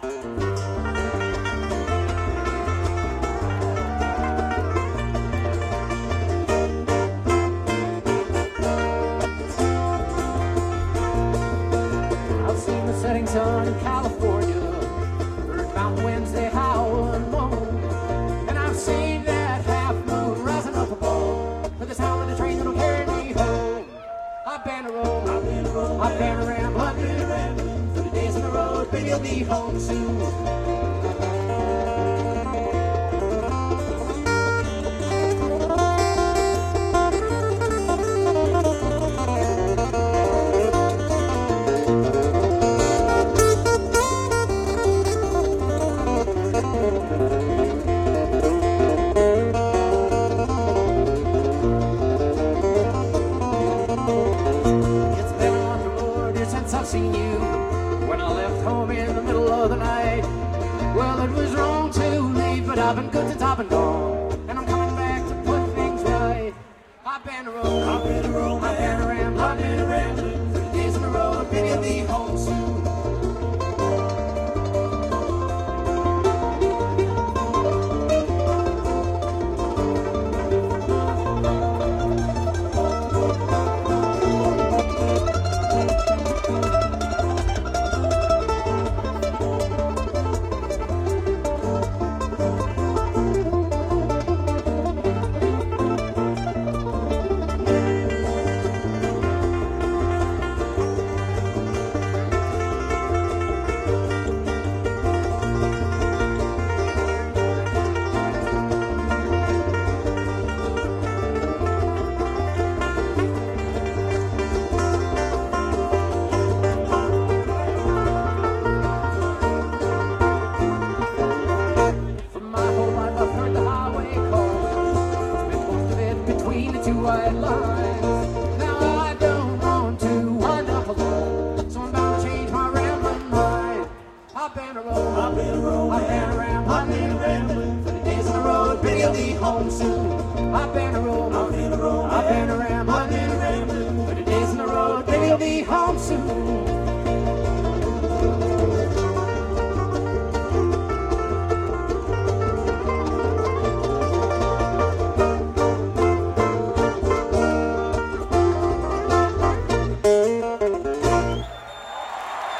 I've seen the setting sun in California, heard mountain winds they howl and moan, and I've seen that half moon rising up above with the sound of the train that'll carry me home. I've been a roam, I've been a roam, I've been a ramble, I've been a rambling through the days on the road, but you'll be home soon. I've seen you when I left home in the middle of the night. Well, it was wrong to leave, but I've been good since I've been gone, and I'm coming back to put things right. I've been a roam, I've been a roam, I've been a rambling, I've been a rambling through the days on the road, but you'll be home soon. White lines. Now I don't want to wind up alone, so I'm bound to change my rambling mind. I've been a roam, I've been a roam, I've been a rambling, I've been a rambling for the days on the road, but you'll be home soon. I've been a roam.